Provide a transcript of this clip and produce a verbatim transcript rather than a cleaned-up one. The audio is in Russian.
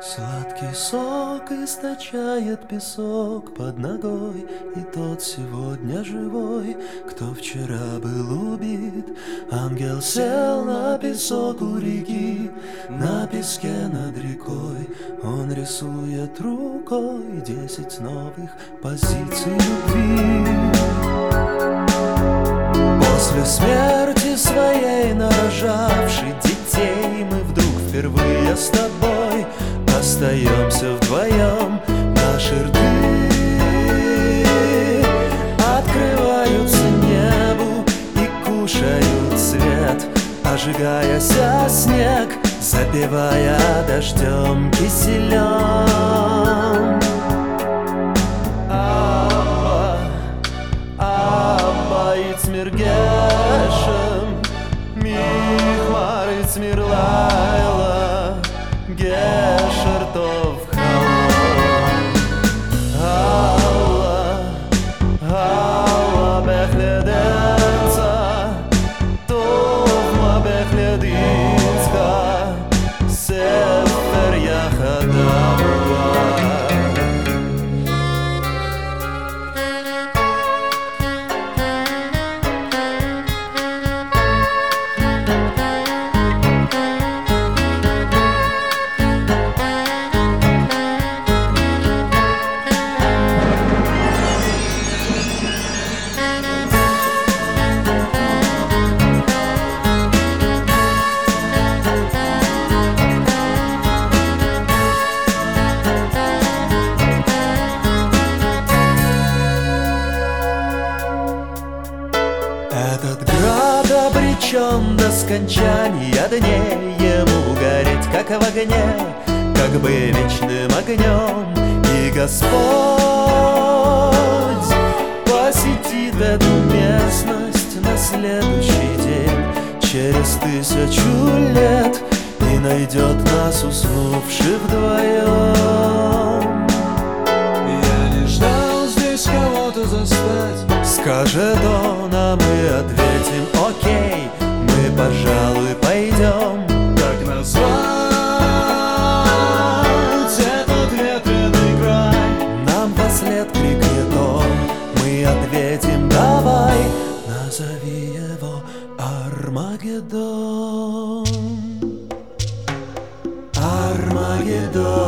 Сладкий сок источает песок под ногой, и тот сегодня живой, кто вчера был убит. Ангел сел на песок у реки, на песке над рекой. Он рисует рукой десять новых позиций любви. После смерти своей нарожавшей детей мы вдруг впервые с тобой остаемся вдвоем. Наши рты открываются небу и кушают свет, ожигаясь о снег, запивая дождем киселем. Абба, Абба, Ицмир Гешем, Михмар Ицмир Лайла, Гешер Тов Халом. Алла, Алла Бехледенца, Тов ма Бехлединска, Сефер Яхадава. Этот град обречен до скончания дней, ему гореть, как в огне, как бы вечным огнем. И Господь посетит эту местность на следующий день, через тысячу лет, и найдет нас уснувших вдвоем. Я не ждал здесь кого-то застать. Скажет он, а мы ответим: окей, мы, пожалуй, пойдем. Как назвать этот ветреный край? Нам вслед крикнет он, мы ответим: давай, назови его Армагеддон. Армагеддон.